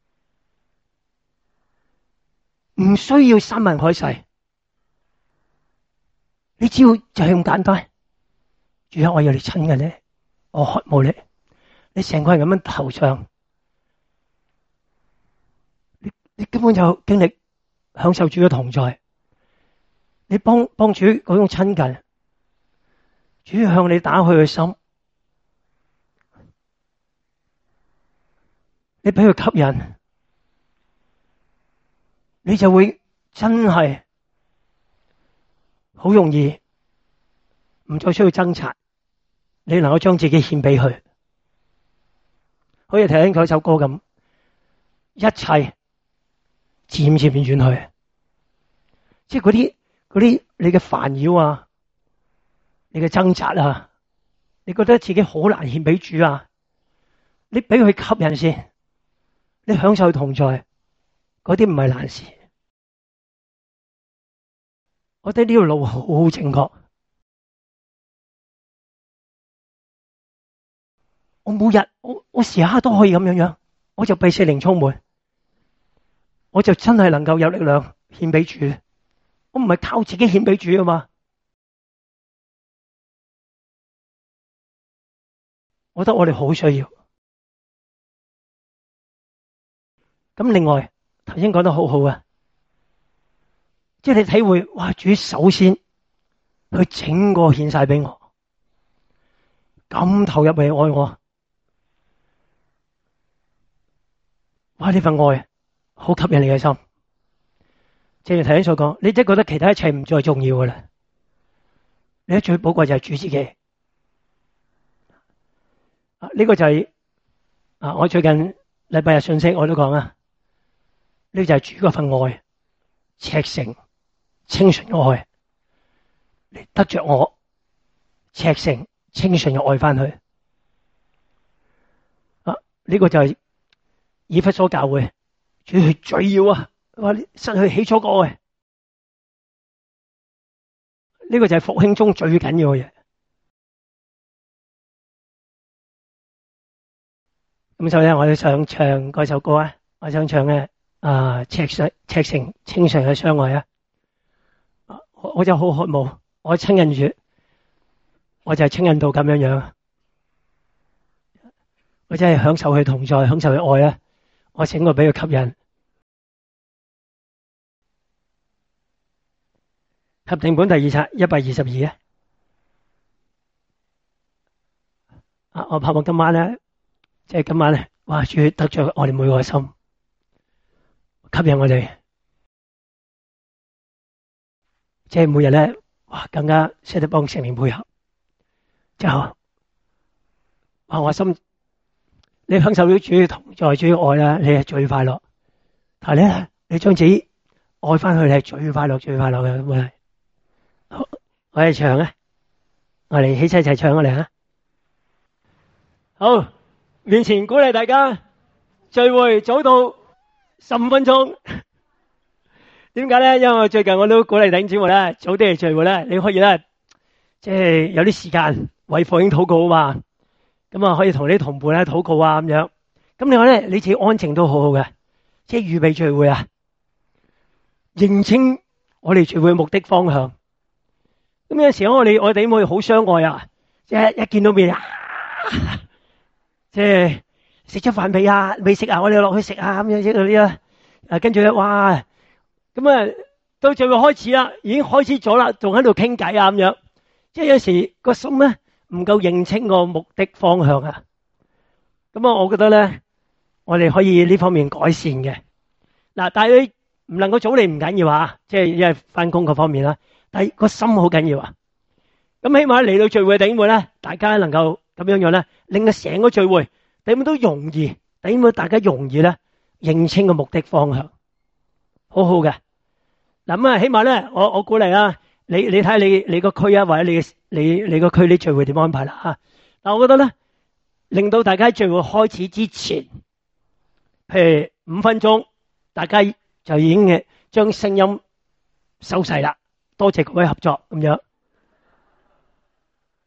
唔需要山盟海誓，你只要就係咁簡單。主啊，我要你親近你，我渴慕你，你成個人咁樣投上，你你根本就經歷享受主嘅同在，你幫幫主嗰種親近，主要向你打開佢嘅心，你俾佢吸引，你就會真係好容易唔再需要掙扎，你能夠將自己獻俾佢，好似聽嗰首歌咁，一切漸漸遠去，即係嗰啲嗰啲你嘅煩擾啊，你嘅掙扎啊，你覺得自己好難獻俾主啊，你俾佢吸引先，你享受同在，嗰啲唔係難事。我覺得呢條路好好正確。我每日我我時刻都可以咁樣樣，我就被聖靈充滿，我就真係能夠有力量獻俾主。我唔係靠自己獻俾主啊嘛。我覺得我哋好需要。咁另外頭先講得好好啊，即係你體會，哇！主首先佢整個獻晒俾我，咁投入嚟愛我。哇！呢份愛好吸引你嘅心，正如頭先所講，你即係覺得其他一切唔再重要噶啦，你最寶貴就係主自己。啊，呢個就係啊，我最近禮拜日信息我都講啊，呢個就係主嗰份愛，赤誠、清純嘅愛，你得着我赤誠、清純嘅愛翻去。啊，呢個就係以弗所教會，主要最要啊！話你失去起初個愛，呢個就係復興中最緊要嘅嘢。咁所以咧，我哋想唱嗰首歌啊，我想唱嘅啊赤誠、赤誠、清純嘅相愛啊！我我就好渴慕，我親近主，我就係親近到咁樣樣，我真係享受佢同在，享受佢愛啊！我整個俾佢吸引。合訂本第二冊一百二十二啊！啊，我盼望今晚咧，即係今晚咧，哇！主得着我哋每個嘅心，吸引我哋，即係每日咧，哇！更加識得幫聖靈配合，就哇！我心。你享受到主同在主嘅愛啦，你係最快樂。但係咧，你將自己愛翻去，你係最快樂、最快樂嘅咁啊！好，我哋唱啊，我哋起身一齊唱我哋啊！好，面前鼓勵大家聚會早到十五分鐘。點解咧？因為我最近我都鼓勵弟兄姊妹咧，早啲嚟聚會咧，你可以咧，即係有啲時間為復興禱告啊嘛。咁啊，可以同你啲同伴咧禱告啊，咁樣。咁另外咧，你自己安靜都好好嘅，即係預備聚會啊，認清我哋聚會嘅目的方向。咁有時候我哋我哋會好相愛啊，即係一見到面啊，即係食咗飯未啊？未食啊？我哋落去食啊，咁樣嗰啲啊。啊，跟住咧，哇！咁啊，到聚會開始啦，已經開始咗啦，仲喺度傾偈啊，咁樣。即係有時個心咧。唔夠認清個目的方向啊！咁啊，我覺得咧，我哋可以呢方面改善嘅。嗱，但係你唔能夠早嚟唔緊要啊，即係因為翻工嗰方面啦。但係個心好緊要啊！咁起碼嚟到聚會嘅弟兄們咧，大家能夠咁樣樣咧，令到成個聚會弟兄們都容易，弟兄們大家容易咧認清個目的方向，好好嘅。嗱咁啊，起碼咧，我我鼓勵啊。你你睇下你你個區啊，或者你你你個區啲聚會點安排啦吓？但我覺得咧，令到大家聚會開始之前，譬如五分鐘，大家就已經嘅將聲音收細啦。多謝各位合作咁樣。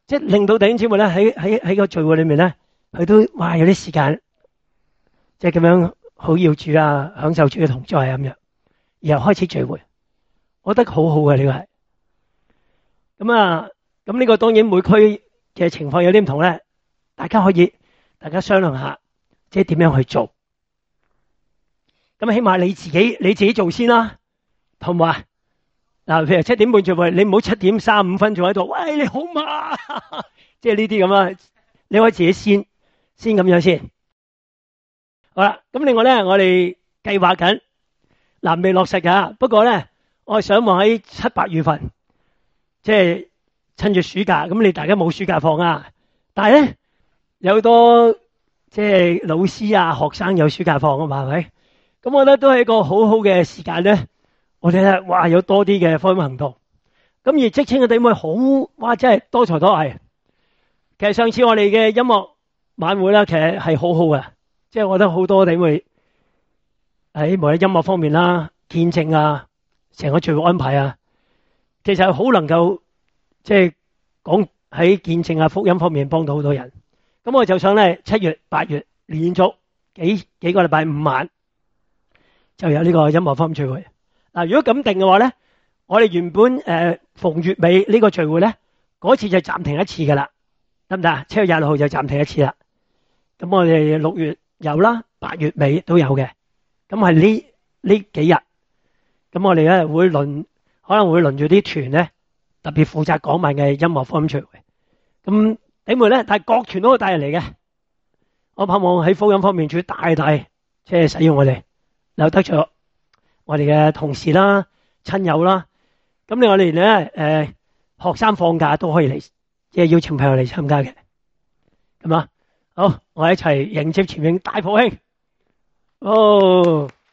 即係令到弟兄姊妹咧喺喺喺個聚會裏面咧，佢都哇有啲時間，即係咁樣好要主啊，享受主嘅同在咁樣，然後開始聚會，我覺得好好嘅呢個係。咁啊，咁呢個當然每區嘅情況有啲唔同咧，大家可以大家商量下，即係點樣去做。咁起碼你自己你自己做先啦，同埋嗱，譬如七點半聚會，你唔好七點三五分仲喺度，喂你好嘛？即係呢啲咁啊，你可以自己先先咁樣先。好啦，咁另外咧，我哋計劃緊，嗱未落實噶，不過咧，我係想望喺七八月份。即係趁住暑假，咁你大家冇暑假放啊，但係咧有好多即係老師啊、學生有暑假放啊嘛，係咪？咁我覺得都係一個好好嘅時間咧。我哋咧，哇，有多啲嘅福音行動。咁而職青嘅弟兄好，哇，真係多才多藝。其實上次我哋嘅音樂晚會咧，其實係好好嘅，即係我覺得好多弟兄喺無論音樂方面啦、見證啊、成個聚會安排啊。其實好能夠即係講喺見證啊福音方面幫到好多人，咁我就想咧七月八月連續幾幾個禮拜五晚就有呢個音樂福音聚會。嗱，如果咁定嘅話咧，我哋原本誒逢月尾呢個聚會咧，嗰次就暫停一次噶啦，得唔得啊？七月廿六號就暫停一次啦。咁我哋六月有啦，八月尾都有嘅。咁係呢呢幾日，咁我哋咧會輪。可能會輪住啲團咧，特別負責講埋嘅音樂福音聚會。咁弟妹咧，但係各團都可以帶人嚟嘅。我盼望喺福音方面，主大大即係使用我哋，留得咗我哋嘅同事啦、親友啦。咁你我哋咧誒學生放假都可以嚟，即係邀請朋友嚟參加嘅。咁啊，好，我哋一齊迎接前面大復興。哦！